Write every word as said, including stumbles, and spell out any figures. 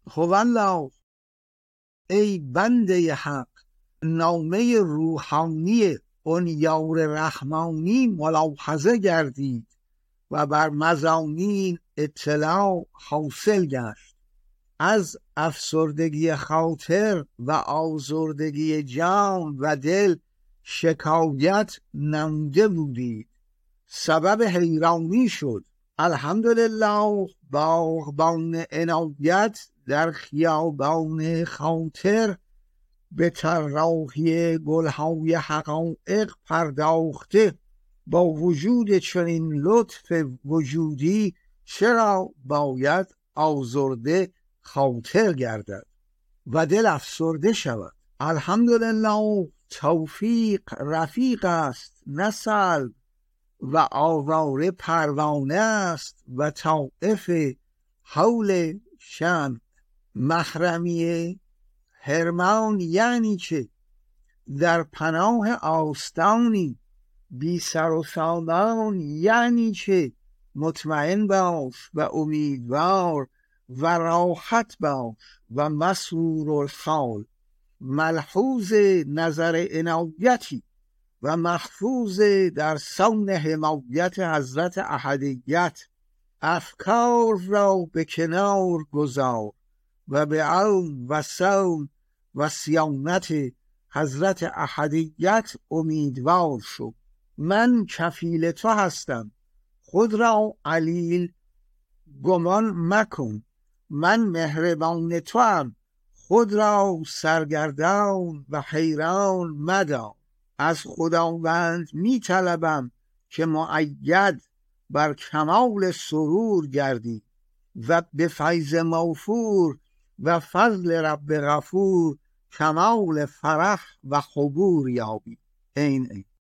خب الله ای بنده حق، نامه روحانی اون یار رحمانی ملاحظه گردید و بر مضامین اطلاع حاصل گشت. از افسردگی خاطر و آزردگی جان و دل شکایت نموده بودید، سبب حیرانی شد. الحمدلله باغبان عنایت در خیابان خاطر به طراحی گلهای حقایق پرداخته. با وجود چنین لطف وجودی چرا باید آزرده خاطر گردد و دل افسرده شود؟ الحمدلله توفیق رفیق است نه سلب، و آواره پروانه است و طائف حول شمع. محرمیه حرمان یعنی چه؟ در پناه آستانی بی سر و سامان یعنی چه؟ مطمئن باش و امیدوار و راحت باش و مسرور الحال. ملحوظ نظر عنایتی و محفوظ در صون حمایت حضرت احدیت. افکار را به کنار گذار و به علم و صون و صیانت حضرت احدیت امیدوار شو. من کفیل تو هستم، خود را علیل گمان مکن. من مهربان تو ام، خود را سرگردان و حیران مدار. از خداوند می طلبم که مؤید بر کمال سرور گردی و به فیض موفور و فضل رب غفور کمال فرح و حبور یابی. این این